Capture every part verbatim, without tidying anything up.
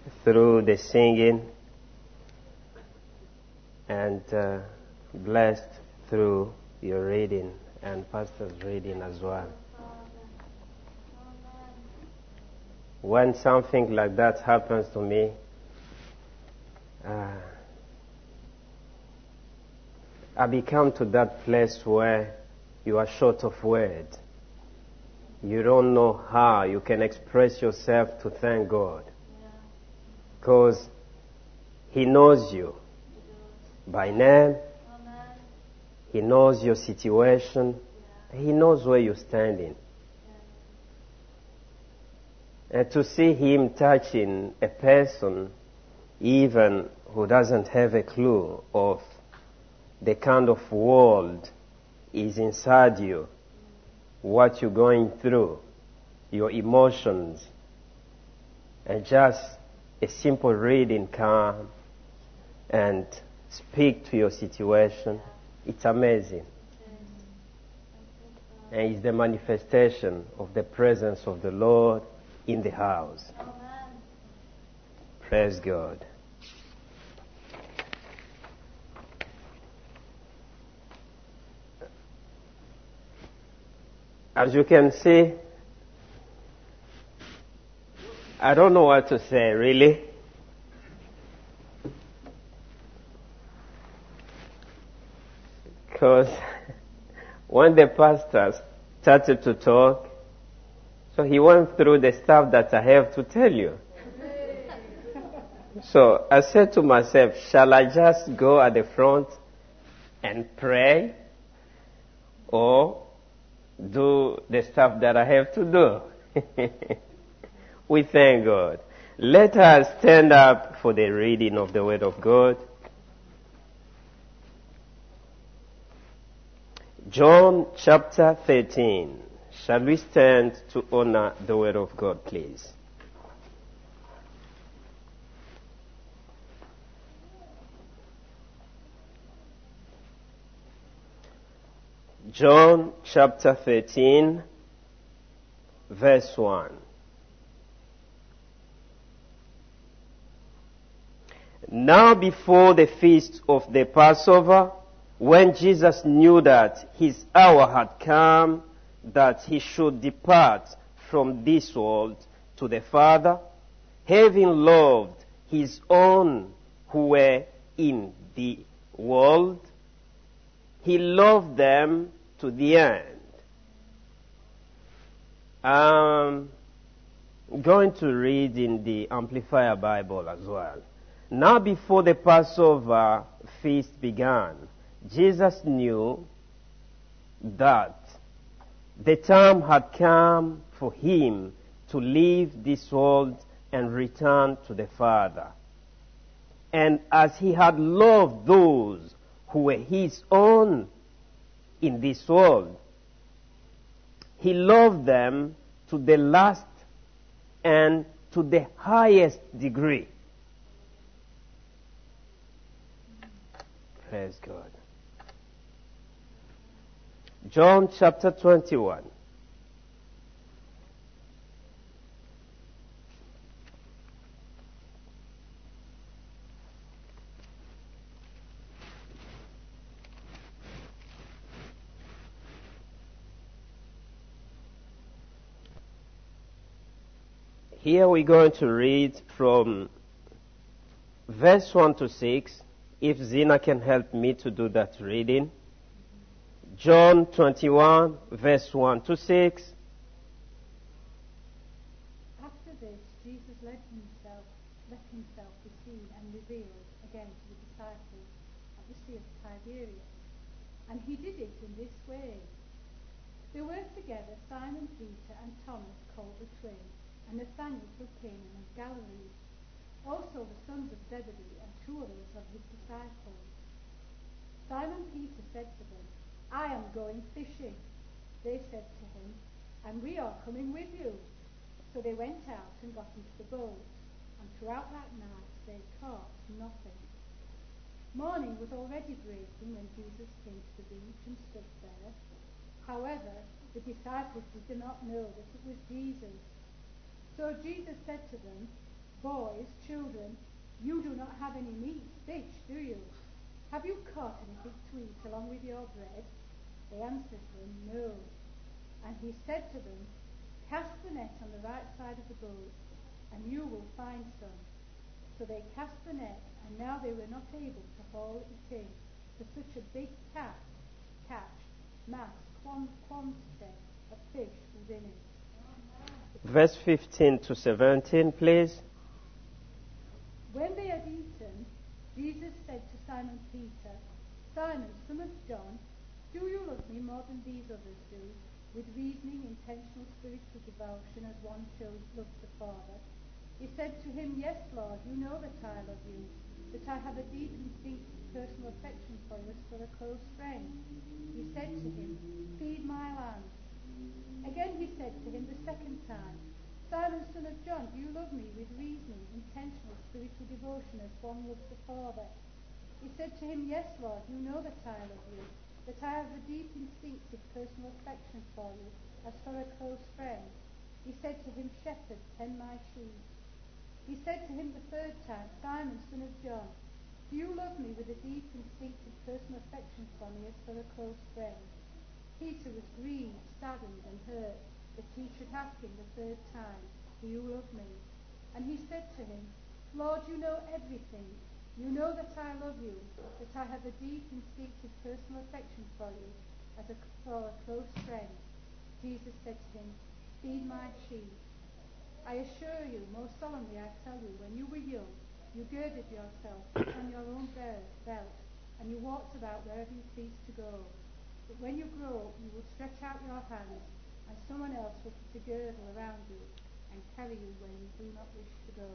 through the singing and uh, blessed through your reading and Pastor's reading as well. When something like that happens to me, uh, I become to that place where you are short of words. You don't know how you can express yourself to thank God. Because He knows you by name. He knows your situation. He knows where you're standing. And to see Him touching a person, even who doesn't have a clue of the kind of world is inside you, what you're going through, your emotions, and just a simple reading come and speak to your situation, it's amazing. And it's the manifestation of the presence of the Lord in the house. Amen. Praise God. As you can see, I don't know what to say really. Because when the pastor started to talk, so he went through the stuff that I have to tell you. So I said to myself, shall I just go at the front and pray or do the stuff that I have to do? We thank God. Let us stand up for the reading of the Word of God. John chapter thirteen. Shall we stand to honor the Word of God, please? John chapter thirteen, verse one. Now before the feast of the Passover, when Jesus knew that his hour had come, that he should depart from this world to the Father, having loved his own who were in the world, he loved them to the end. I'm going to read in the Amplifier Bible as well. Now before the Passover feast began, Jesus knew that the time had come for him to leave this world and return to the Father. And as he had loved those who were his own in this world, he loved them to the last and to the highest degree. Praise God. John chapter twenty-one. Here we're going to read from verse one to six. If Zina can help me to do that reading. John twenty-one, verse one to six. After this, Jesus let himself, let himself be seen and revealed again to the disciples at the Sea of Tiberias. And he did it in this way. There were together Simon Peter and Thomas called the twin, and Nathanael of Cana of Galilee, also the sons of Zebedee and two others of his disciples. Simon Peter said to them, I am going fishing. They said to him, and we are coming with you. So they went out and got into the boat, and throughout that night they caught nothing. Morning was already breaking when Jesus came to the beach and stood there. However, the disciples did not know that it was Jesus. So Jesus said to them, Boys, children, you do not have any meat, fish, do you? Have you caught anything to eat along with your bread? They answered him, no. And he said to them, cast the net on the right side of the boat, and you will find some. So they cast the net, and now they were not able to haul it in, for such a big catch, catch, mass, quantity of fish was in it. Verse fifteen to seventeen, please. When they had eaten, Jesus said to Simon Peter, Simon, son of John, do you love me more than these others do, with reasoning, intentional, spiritual devotion as one shows loves the Father? He said to him, yes, Lord, you know that I love you, that I have a deep and deep personal affection for you as for a close friend. He said to him, feed my lambs. Again he said to him the second time, Simon, son of John, do you love me with reasoning, intentional, spiritual devotion as one loves the Father? He said to him, yes, Lord, you know that I love you, that I have a deep, instinctive personal affection for you as for a close friend. He said to him, shepherd, tend my sheep. He said to him the third time, Simon, son of John, do you love me with a deep, instinctive personal affection for me as for a close friend? Peter was grieved, saddened, and hurt that he should ask him the third time, do you love me? And he said to him, Lord, you know everything. You know that I love you, that I have a deep, instinctive personal affection for you as a, for a close friend. Jesus said to him, feed my sheep. I assure you, most solemnly I tell you, when you were young, you girded yourself on your own belt, and you walked about wherever you pleased to go. But when you grow up, you will stretch out your hands, and someone else will put a girdle around you and carry you where you do not wish to go.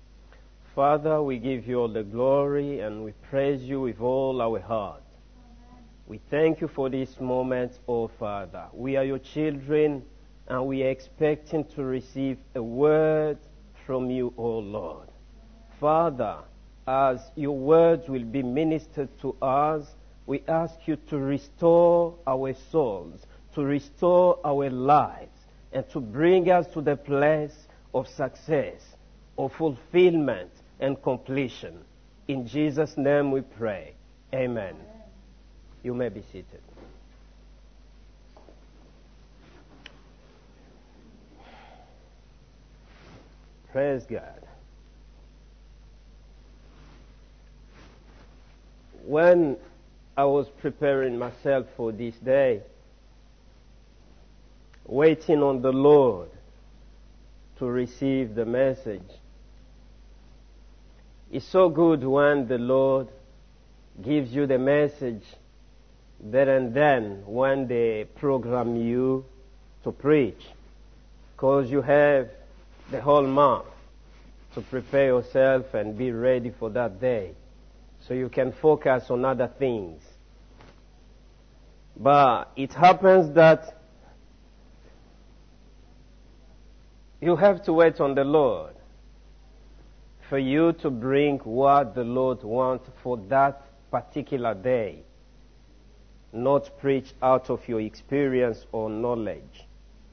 Father, we give you all the glory and we praise you with all our heart. Amen. We thank you for this moment, oh Father. We are your children and we are expecting to receive a word from you, oh Lord. Father, as your words will be ministered to us, we ask you to restore our souls, to restore our lives, and to bring us to the place of success, of fulfillment and completion. In Jesus' name we pray. Amen. Amen. You may be seated. Praise God. When I was preparing myself for this day, waiting on the Lord to receive the message, it's so good when the Lord gives you the message there and then when they program you to preach, because you have the whole month to prepare yourself and be ready for that day, so you can focus on other things. But it happens that you have to wait on the Lord for you to bring what the Lord wants for that particular day, not preach out of your experience or knowledge.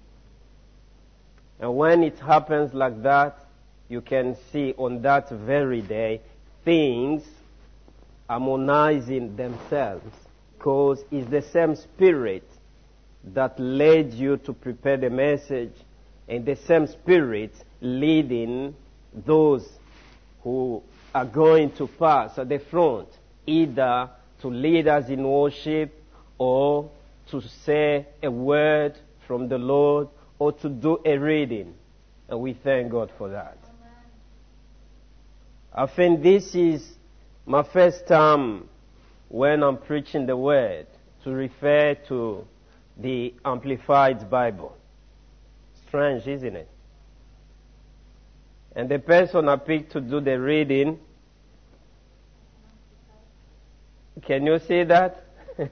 And when it happens like that, you can see on that very day things harmonizing themselves, because it's the same Spirit that led you to prepare the message, and the same Spirit leading those who are going to pass at the front, either to lead us in worship or to say a word from the Lord or to do a reading. And we thank God for that. Amen. I think this is my first time when I'm preaching the word to refer to the Amplified Bible. Strange, isn't it? And the person I picked to do the reading, can you see that?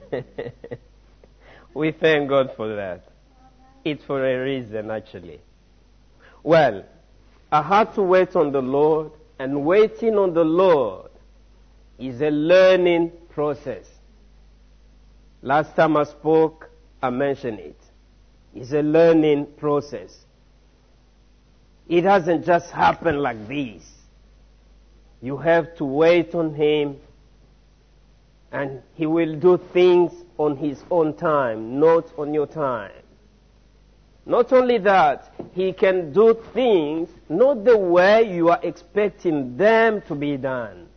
We thank God for that. It's for a reason, actually. Well, I had to wait on the Lord, and waiting on the Lord is a learning process. Last time I spoke, I mentioned it. It's a learning process. It doesn't just happen like this. You have to wait on Him, and He will do things on His own time, not on your time. Not only that, He can do things not the way you are expecting them to be done.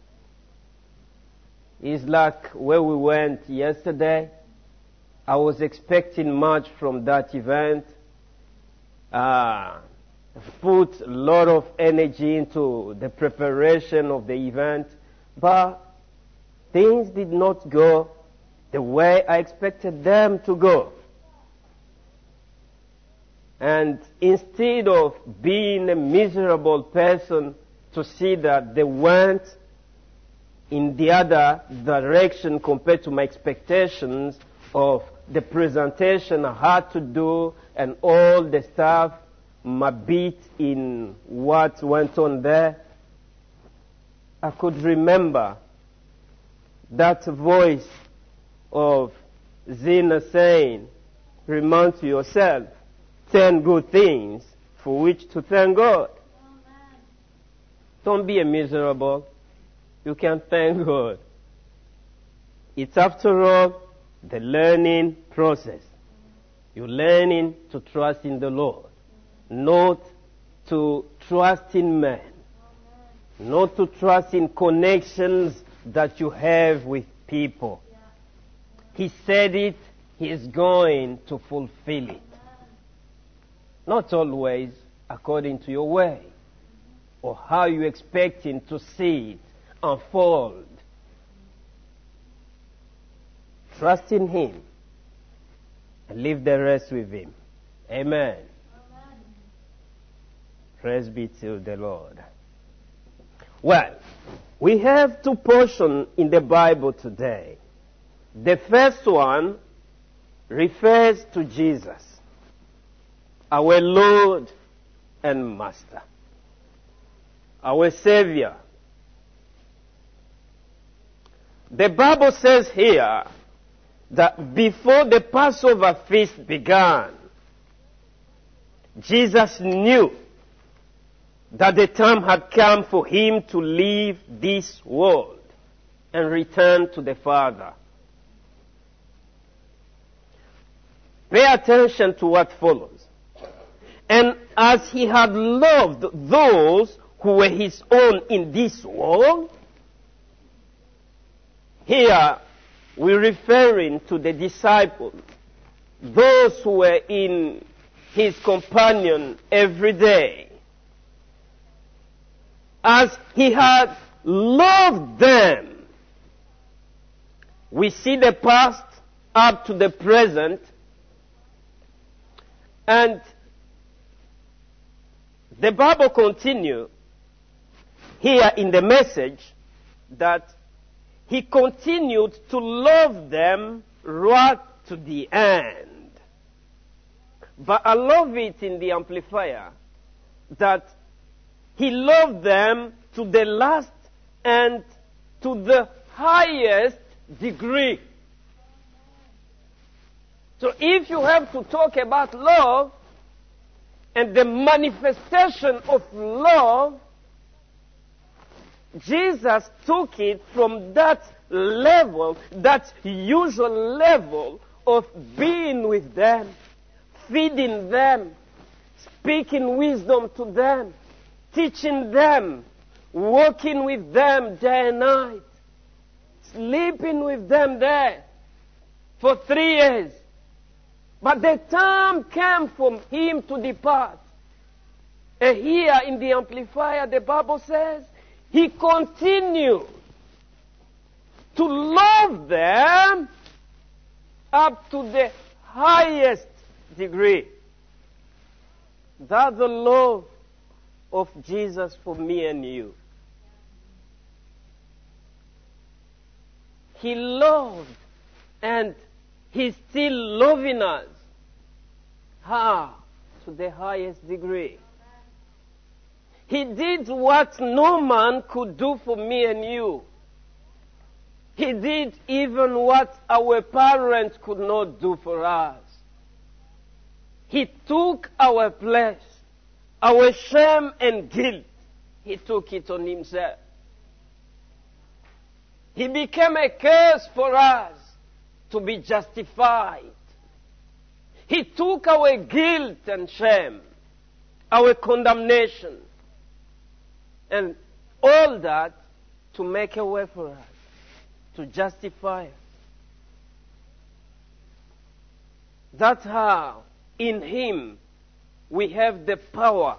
It's like where we went yesterday. I was expecting much from that event. Uh, put a lot of energy into the preparation of the event, but things did not go the way I expected them to go. And instead of being a miserable person to see that they went in the other direction compared to my expectations of the presentation I had to do and all the stuff, my beat in what went on there, I could remember that voice of Zena saying, remind yourself ten good things for which to thank God. Amen. Don't be a miserable. You can thank God. It's after all the learning process. You're learning to trust in the Lord, not to trust in men, not to trust in connections that you have with people. He said it, He is going to fulfill it. Not always according to your way or how you expect Him to see it unfold. Trust in Him and leave the rest with Him. Amen. Amen. Praise be to the Lord. Well, we have two portions in the Bible today. The first one refers to Jesus, our Lord and Master, our Savior. The Bible says here that before the Passover feast began, Jesus knew that the time had come for Him to leave this world and return to the Father. Pay attention to what follows. And as He had loved those who were His own in this world, here we're referring to the disciples, those who were in His companion every day. As He had loved them, we see the past up to the present, and the Bible continues here in the message that He continued to love them right to the end. But I love it in the Amplifier that He loved them to the last and to the highest degree. So if you have to talk about love and the manifestation of love, Jesus took it from that level, that usual level of being with them, feeding them, speaking wisdom to them, teaching them, walking with them day and night, sleeping with them there for three years. But the time came for Him to depart. And here in the Amplifier, the Bible says, He continued to love them up to the highest degree. That's the love of Jesus for me and you. He loved and He's still loving us. Ah, to the highest degree. He did what no man could do for me and you. He did even what our parents could not do for us. He took our place Our shame and guilt, he took it on himself. He became a curse for us to be justified. He took our guilt and shame, our condemnation, and all that to make a way for us, to justify us. That's how in him we have the power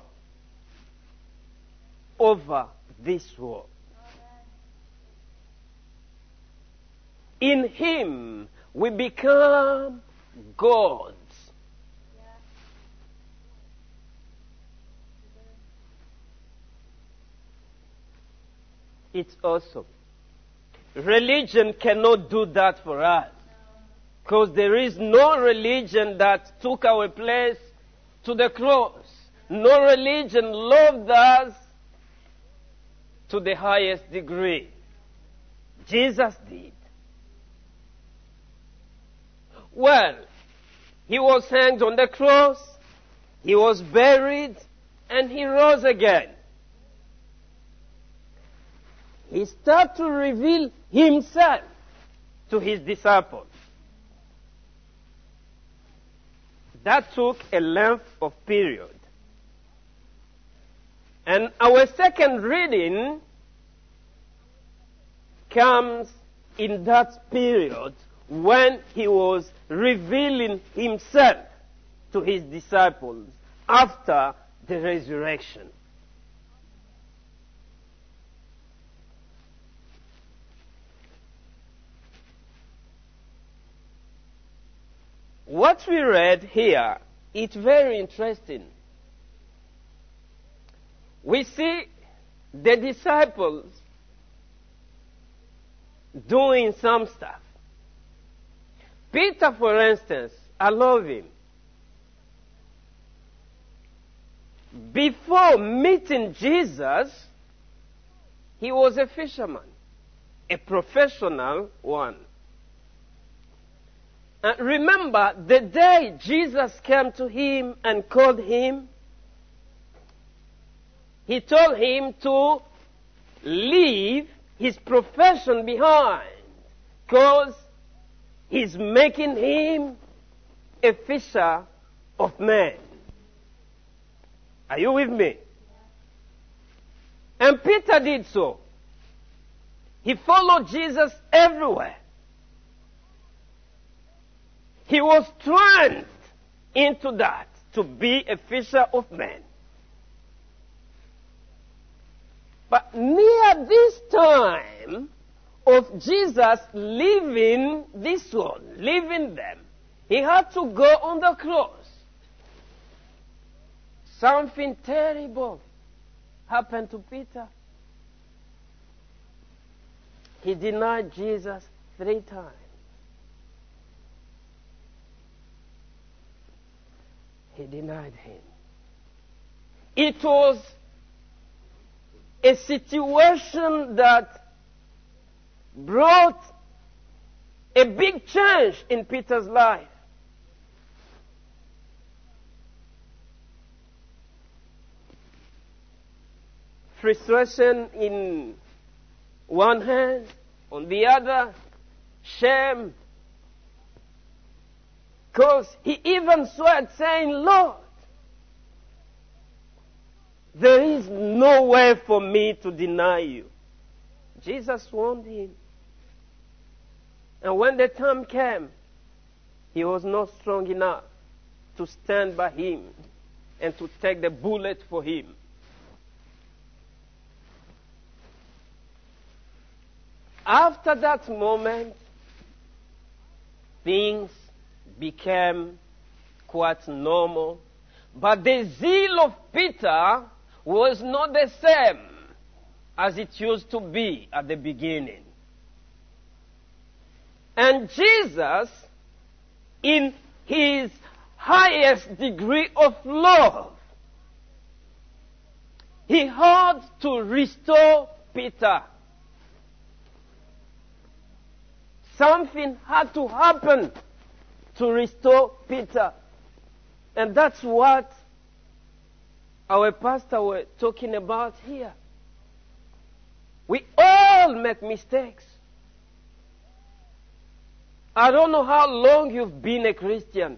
over this world. In him we become gods. It's awesome. Religion cannot do that for us. Because there is no religion that took our place to the cross. No religion loved us to the highest degree. Jesus did. Well, he was hanged on the cross, he was buried, and he rose again. He started to reveal himself to his disciples. That took a length of period. And our second reading comes in that period when he was revealing himself to his disciples after the resurrection. What we read here, it's very interesting. We see the disciples doing some stuff. Peter, for instance, I love him. Before meeting Jesus, he was a fisherman, a professional one. And remember, the day Jesus came to him and called him, he told him to leave his profession behind, because he's making him a fisher of men. Are you with me? And Peter did so. He followed Jesus everywhere. He was trained into that, to be a fisher of men. But near this time of Jesus leaving this world, leaving them, he had to go on the cross. Something terrible happened to Peter. He denied Jesus three times. He denied him. It was a situation that brought a big change in Peter's life. Frustration in one hand, on the other, shame. Because he even sweat, saying, Lord, there is no way for me to deny you. Jesus warned him. And when the time came, he was not strong enough to stand by him and to take the bullet for him. After that moment, things became quite normal. But the zeal of Peter was not the same as it used to be at the beginning. And Jesus, in his highest degree of love, he had to restore Peter. Something had to happen to restore Peter. And that's what our pastor were talking about here. We all make mistakes. I don't know how long you've been a Christian.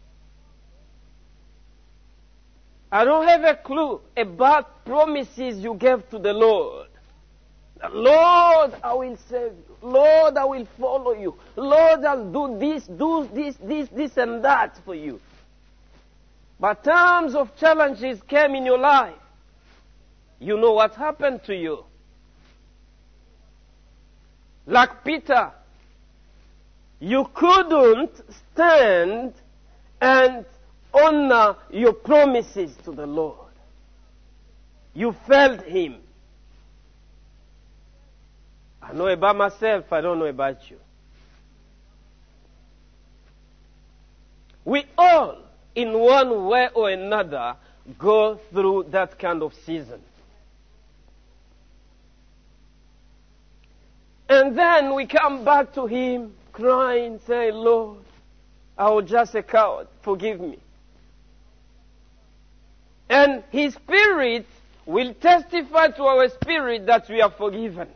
I don't have a clue about promises you gave to the Lord. Lord, I will save you. Lord, I will follow you. Lord, I'll do this, do this, this, this and that for you. But times of challenges came in your life. You know what happened to you. Like Peter, you couldn't stand and honor your promises to the Lord. You failed him. I know about myself, I don't know about you. We all, in one way or another, go through that kind of season. And then we come back to him, crying, say, Lord, I was just a coward, forgive me. And his spirit will testify to our spirit that we are forgiven.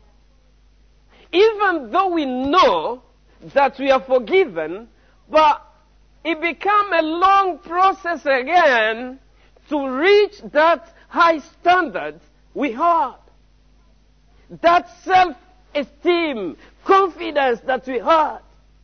Even though we know that we are forgiven, but it becomes a long process again to reach that high standard we had. That self-esteem, confidence that we had.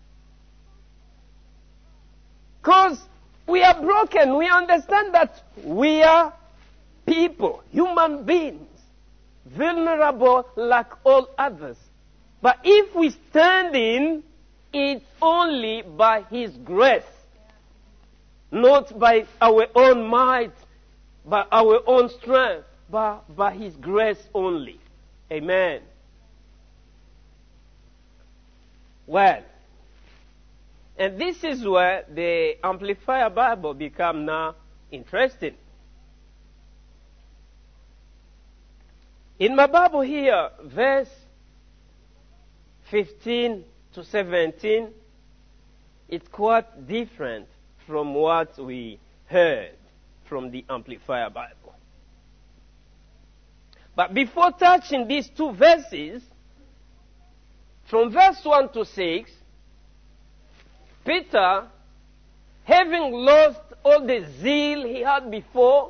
Because we are broken. We understand that we are people, human beings, vulnerable like all others. But if we stand in, it's only by his grace. Not by our own might, by our own strength, but by his grace only. Amen. Well, and this is where the Amplified Bible becomes now interesting. In my Bible here, verse fifteen to seventeen, it's quite different from what we heard from the Amplified Bible. But before touching these two verses, from verse one to six, Peter, having lost all the zeal he had before,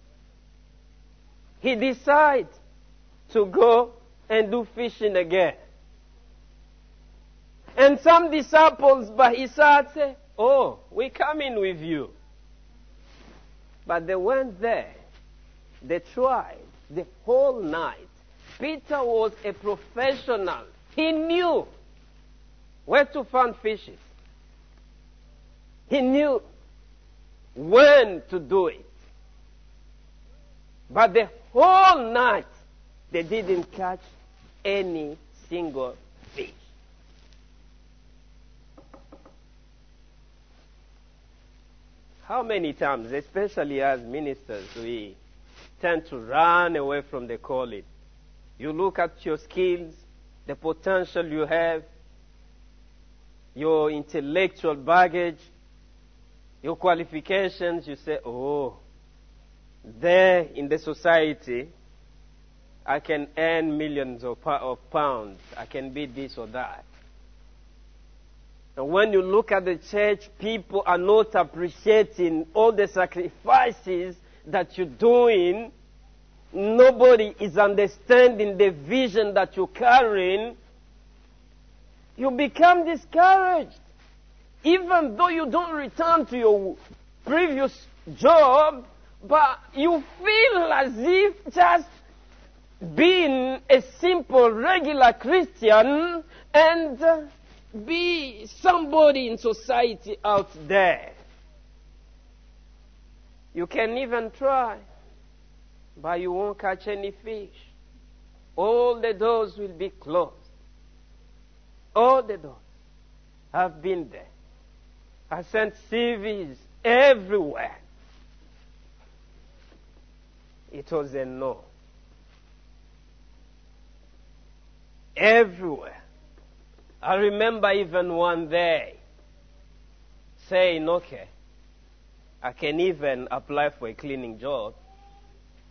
he decided to go and do fishing again. And some disciples by his side said, oh, we're coming with you. But they went there. They tried the whole night. Peter was a professional. He knew where to find fishes. He knew when to do it. But the whole night, they didn't catch any single fish. How many times, especially as ministers, we tend to run away from the calling? You look at your skills, the potential you have, your intellectual baggage, your qualifications, you say, oh, there in the society, I can earn millions of, of pounds. I can be this or that. And when you look at the church, people are not appreciating all the sacrifices that you're doing. Nobody is understanding the vision that you're carrying. You become discouraged. Even though you don't return to your previous job, but you feel as if just being a simple, regular Christian and uh, be somebody in society out there. You can even try, but you won't catch any fish. All the doors will be closed. All the doors. I've been there. I sent C Vs everywhere. It was a no. Everywhere. I remember even one day saying, okay, I can even apply for a cleaning job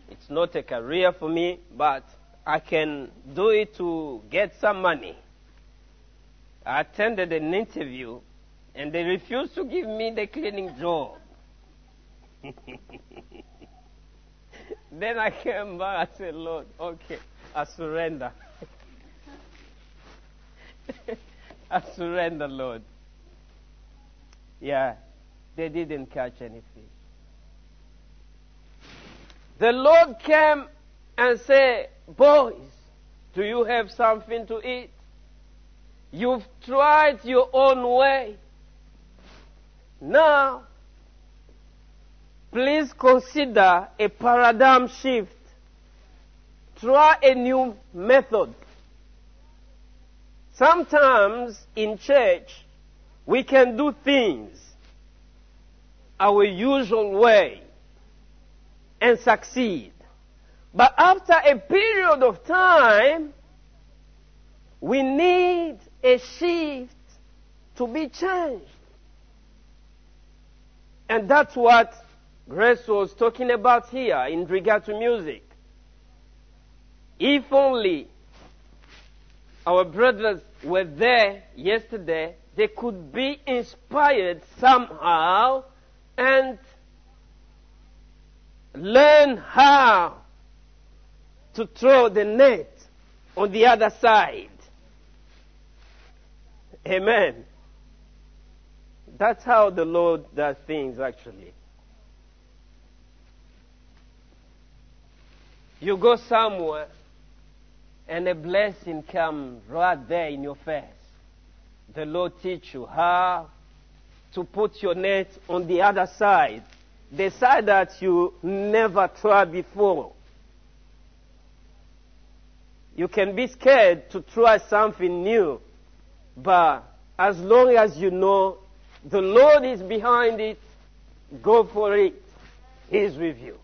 It's not a career for me, but I can do it to get some money. I attended an interview, and they refused to give me the cleaning job. Then I came back, I said, Lord, okay, I surrender. I surrender, Lord. Yeah, they didn't catch any fish. The Lord came and said, boys, do you have something to eat? You've tried your own way. Now, please consider a paradigm shift. Try a new method. Sometimes in church, we can do things our usual way and succeed. But after a period of time, we need a shift to be changed. And that's what Grace was talking about here in regard to music. If only our brothers were there yesterday, they could be inspired somehow and learn how to throw the net on the other side. Amen. That's how the Lord does things, actually. You go somewhere and a blessing comes right there in your face. The Lord teach you how to put your net on the other side, the side that you never tried before. You can be scared to try something new, but as long as you know the Lord is behind it, go for it. He's with you.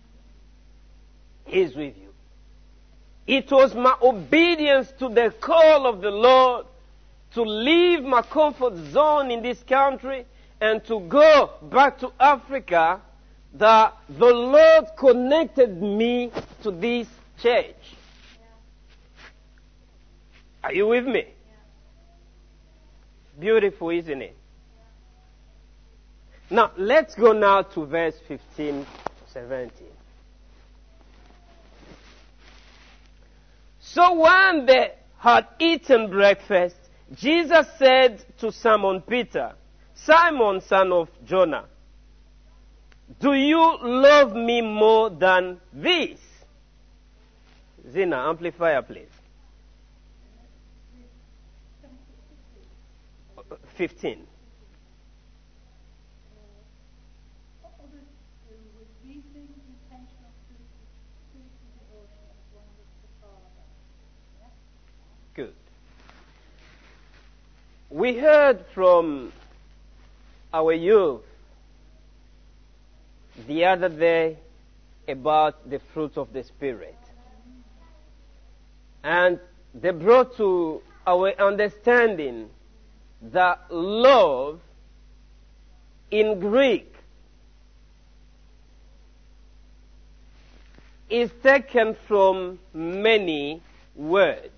He's with you. It was my obedience to the call of the Lord to leave my comfort zone in this country and to go back to Africa that the Lord connected me to this church. Are you with me? Beautiful, isn't it? Now, let's go now to verse fifteen, seventeen. So when they had eaten breakfast, Jesus said to Simon Peter, Simon, son of Jonah, do you love me more than this? Zina, amplifier, please. fifteen. Good. We heard from our youth the other day about the fruit of the Spirit. And they brought to our understanding that love in Greek is taken from many words.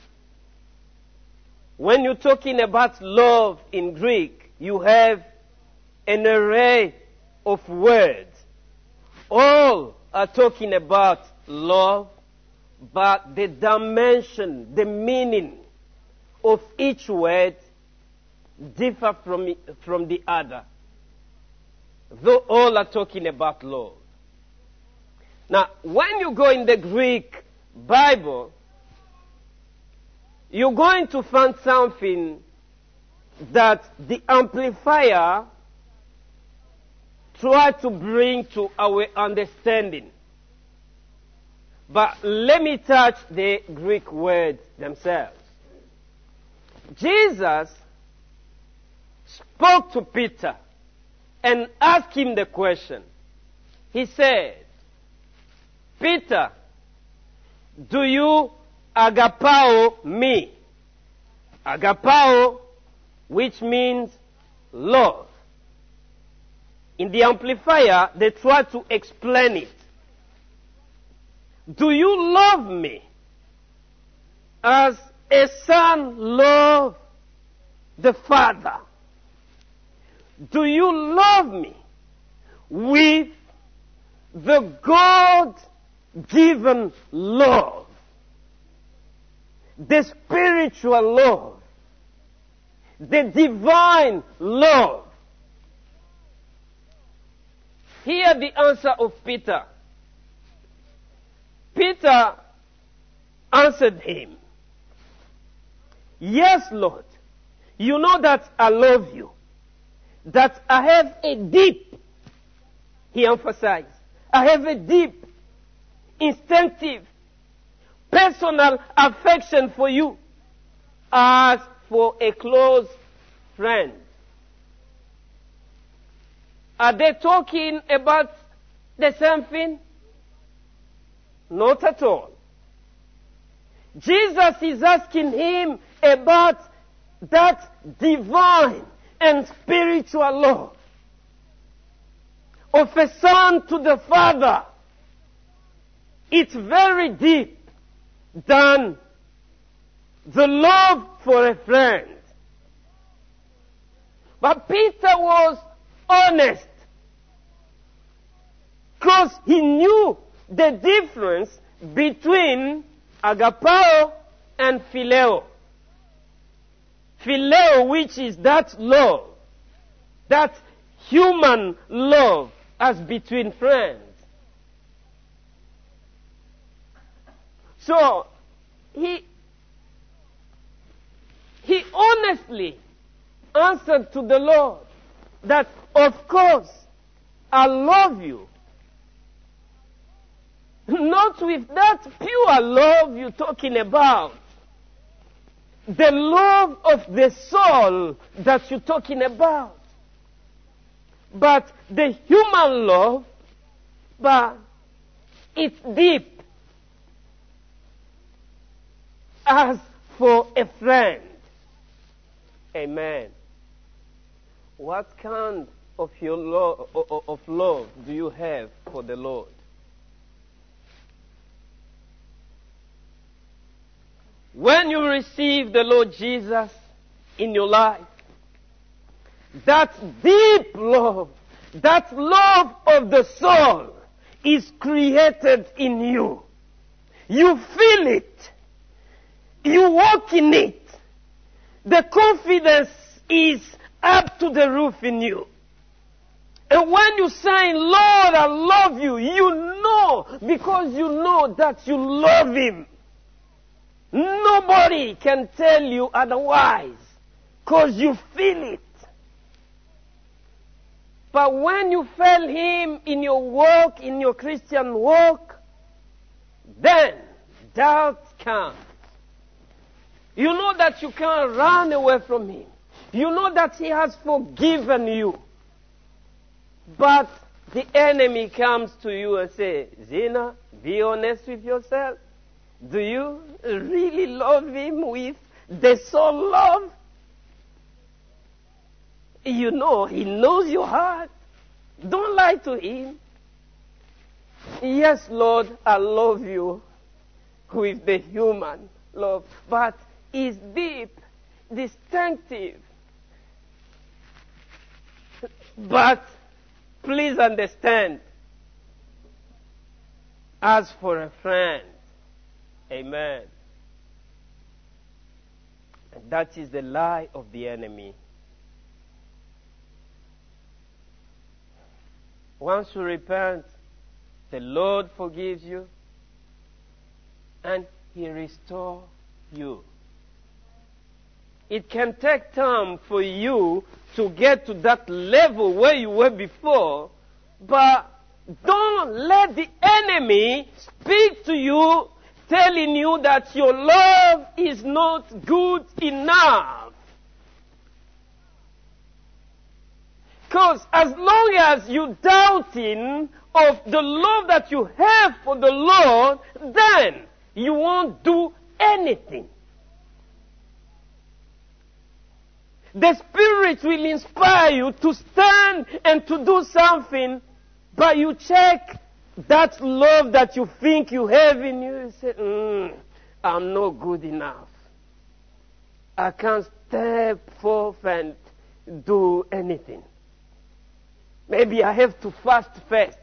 When you're talking about love in Greek, you have an array of words. All are talking about love, but the dimension, the meaning of each word differ from, from the other. Though all are talking about love. Now, when you go in the Greek Bible, you're going to find something that the amplifier tried to bring to our understanding. But let me touch the Greek words themselves. Jesus spoke to Peter and asked him the question. He said, Peter, do you agapao me? Agapao, which means love. In the amplifier, they try to explain it. Do you love me as a son loves the Father? Do you love me with the God-given love, the spiritual love, the divine love? Hear the answer of Peter. Peter answered him, "Yes, Lord, you know that I love you, that I have a deep," he emphasized, "I have a deep, instinctive, personal affection for you as for a close friend." Are they talking about the same thing? Not at all. Jesus is asking him about that divine and spiritual love of a son to the Father. It's very deep than the love for a friend. But Peter was honest, because he knew the difference between agapao and phileo. Phileo, which is that love, that human love as between friends. So, he, he honestly answered to the Lord that, of course, I love you. Not with that pure love you're talking about. The love of the soul that you're talking about. But the human love, but it's deep. As for a friend. Amen. What kind of your lo- of love do you have for the Lord? When you receive the Lord Jesus in your life, that deep love, that love of the soul is created in you. You feel it. You walk in it. The confidence is up to the roof in you. And when you say, "Lord, I love you," you know, because you know that you love Him. Nobody can tell you otherwise, because you feel it. But when you fail Him in your walk, in your Christian walk, then doubt comes. You know that you can't run away from Him. You know that He has forgiven you. But the enemy comes to you and says, "Zina, be honest with yourself. Do you really love Him with the soul love? You know, He knows your heart. Don't lie to Him." "Yes, Lord, I love you with the human love, but it's deep, distinctive. But please understand, as for a friend," amen. And that is the lie of the enemy. Once you repent, the Lord forgives you and He restores you. It can take time for you to get to that level where you were before, but don't let the enemy speak to you telling you that your love is not good enough. Because as long as you're doubting of the love that you have for the Lord, then you won't do anything. The Spirit will inspire you to stand and to do something, but you check that love that you think you have in you, you say, mm, I'm not good enough. I can't step forth and do anything. Maybe I have to fast first.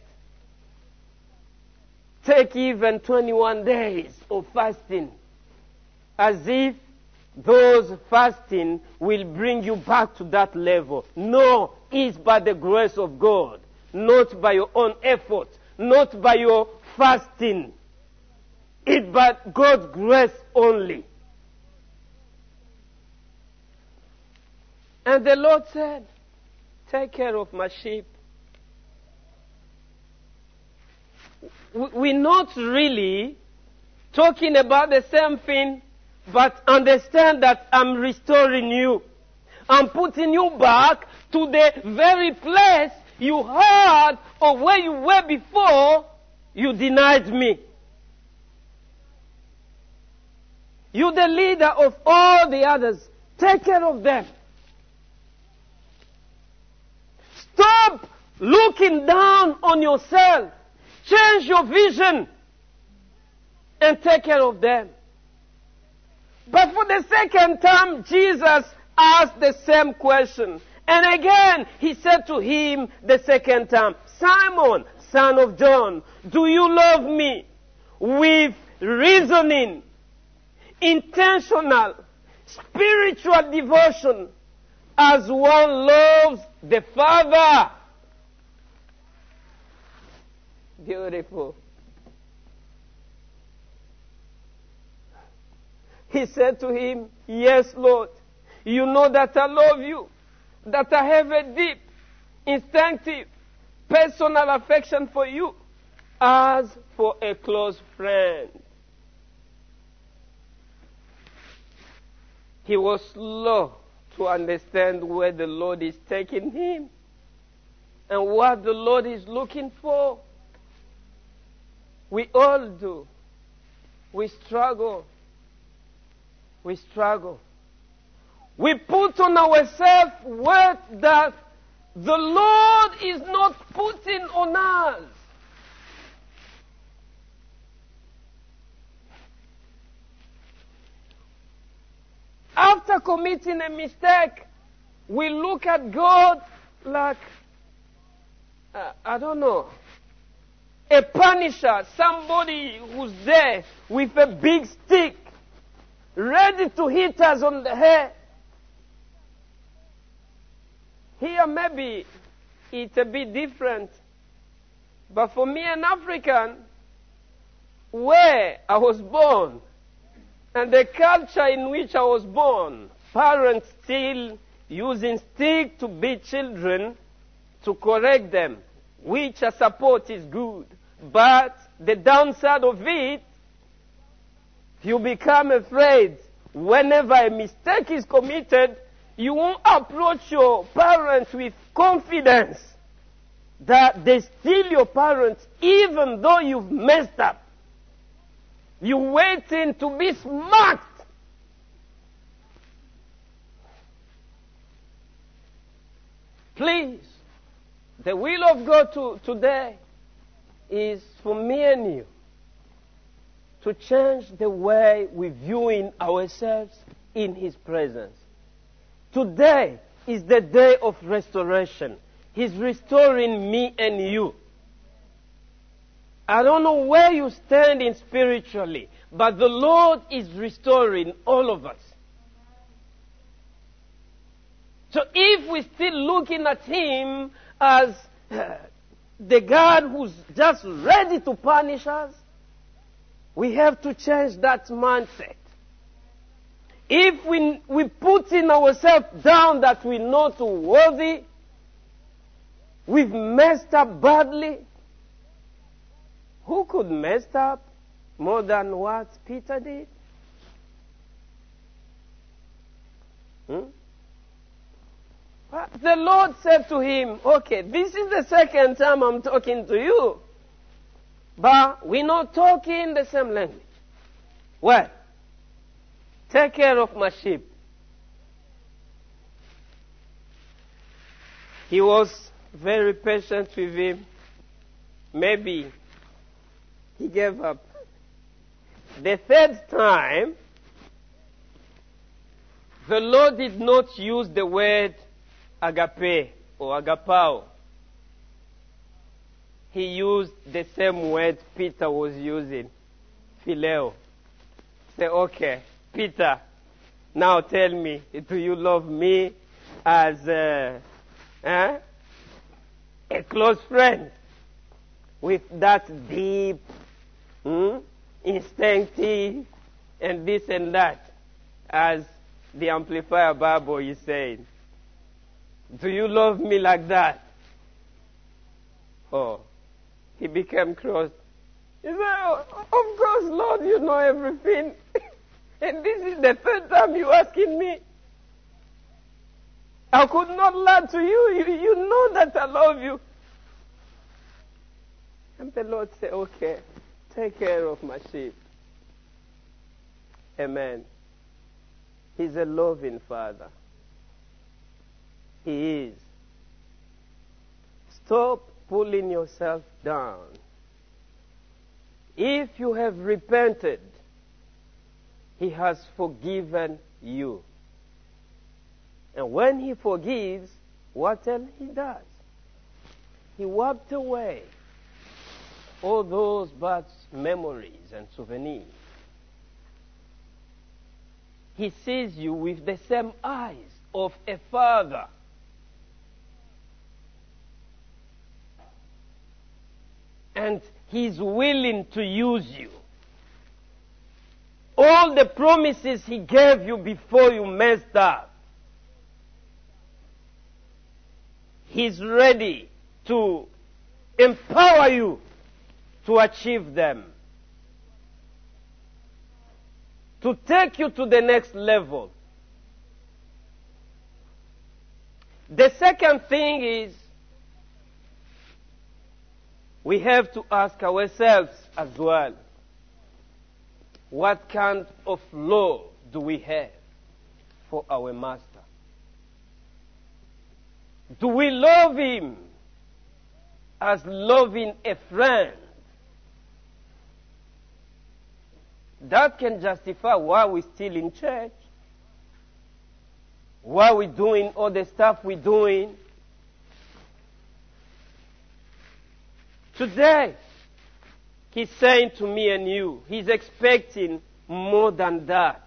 Take even twenty-one days of fasting, as if those fasting will bring you back to that level. No, it's by the grace of God, not by your own effort, not by your fasting. It's by God's grace only. And the Lord said, take care of my sheep. We're not really talking about the same thing, but understand that I'm restoring you. I'm putting you back to the very place you had or where you were before you denied me. You're the leader of all the others. Take care of them. Stop looking down on yourself. Change your vision and take care of them. But for the second time, Jesus asked the same question. And again, he said to him the second time, Simon, son of John, do you love me? With reasoning, intentional, spiritual devotion, as one loves the Father. Beautiful. He said to him, yes, Lord, you know that I love you, that I have a deep, instinctive, personal affection for you, as for a close friend. He was slow to understand where the Lord is taking him and what the Lord is looking for. We all do. We struggle. We struggle. We put on ourselves work that the Lord is not putting on us. After committing a mistake, we look at God like, uh, I don't know, a punisher, somebody who's there with a big stick, ready to hit us on the head. Here maybe it's a bit different. But for me, an African, where I was born, and the culture in which I was born, parents still using stick to beat children to correct them, which I support is good. But the downside of it, you become afraid. Whenever a mistake is committed, you won't approach your parents with confidence that they're still your parents, even though you've messed up. You're waiting to be smacked. Please, the will of God to, today is for me and you to change the way we're viewing ourselves in His presence. Today is the day of restoration. He's restoring me and you. I don't know where you stand in spiritually, but the Lord is restoring all of us. So if we're still looking at Him as uh, the God who's just ready to punish us, we have to change that mindset. If we, we put in ourselves down that we're not worthy, we've messed up badly. Who could mess up more than what Peter did? Hmm? Well, the Lord said to him, okay, this is the second time I'm talking to you, but we're not talking the same language. Well, take care of my sheep. He was very patient with him. Maybe he gave up. The third time, the Lord did not use the word agape or agapao. He used the same word Peter was using, phileo. Say, okay, Peter, now tell me, do you love me as a, eh, a close friend with that deep, hmm, instinctive, and this and that, as the Amplified Bible is saying? Do you love me like that? Oh, he became cross. He said, oh, of course, Lord, you know everything. And this is the third time you're asking me. I could not lie to you. you. You know that I love you. And the Lord said, okay, take care of my sheep. Amen. He's a loving Father. He is. Stop pulling yourself down. If you have repented, He has forgiven you. And when He forgives, what else He does? He wiped away all those bad memories and souvenirs. He sees you with the same eyes of a father. And He's willing to use you. All the promises He gave you before you messed up, He's ready to empower you to achieve them, to take you to the next level. The second thing is, we have to ask ourselves as well, what kind of love do we have for our Master? Do we love Him as loving a friend? That can justify why we're still in church, why we're doing all the stuff we're doing. Today, He's saying to me and you, He's expecting more than that.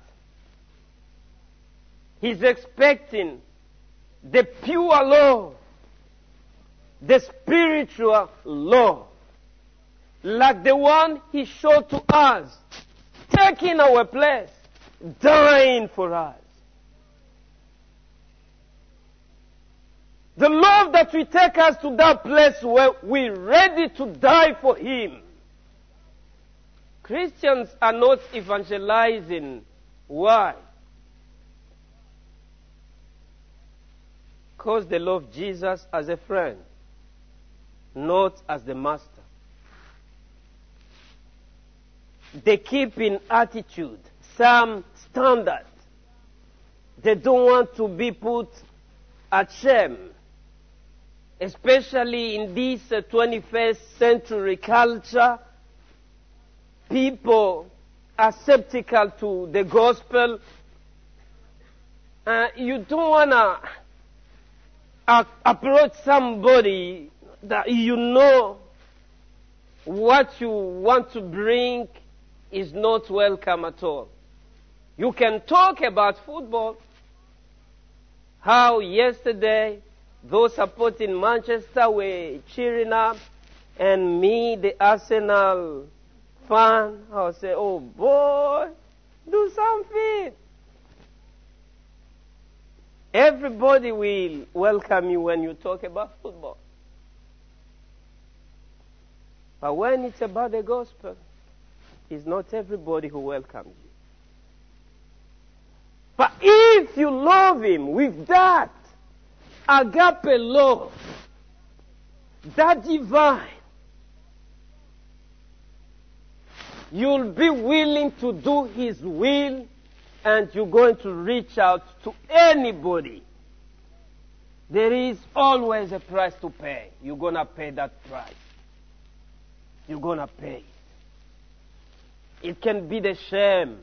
He's expecting the pure love, the spiritual love, like the one He showed to us, taking our place, dying for us. The love that will take us to that place where we're ready to die for Him. Christians are not evangelizing. Why? Because they love Jesus as a friend, not as the master. They keep in attitude some standard. They don't want to be put at shame. Especially in this uh, twenty-first century culture, people are skeptical to the gospel. Uh, you don't want to uh, approach somebody that you know what you want to bring is not welcome at all. You can talk about football, how yesterday those supporting Manchester were cheering up, and me, the Arsenal fan, I'll say, oh boy, do something. Everybody will welcome you when you talk about football. But when it's about the gospel, it's not everybody who welcomes you. But if you love Him with that agape love, that divine, you'll be willing to do His will, and you're going to reach out to anybody. There is always a price to pay. You're going to pay that price. You're going to pay. It can be the shame.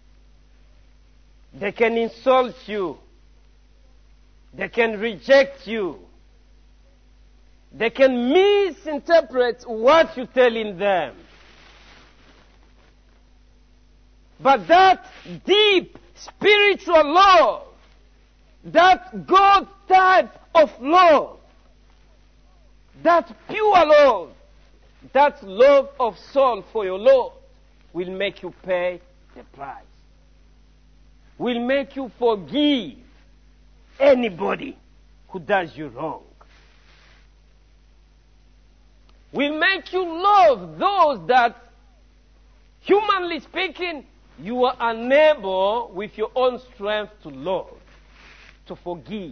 They can insult you. They can reject you. They can misinterpret what you're telling them. But that deep spiritual love, that God type of love, that pure love, that love of soul for your Lord will make you pay the price. Will make you forgive anybody who does you wrong. Will make you love those that, humanly speaking, you are unable with your own strength to love, to forgive.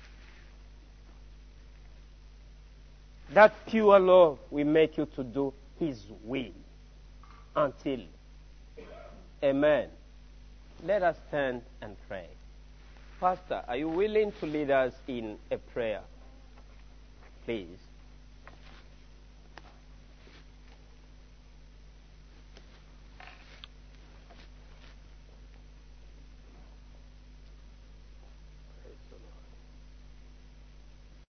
That pure love will make you to do His will until. Amen. Let us stand and pray. Pastor, are you willing to lead us in a prayer? Please.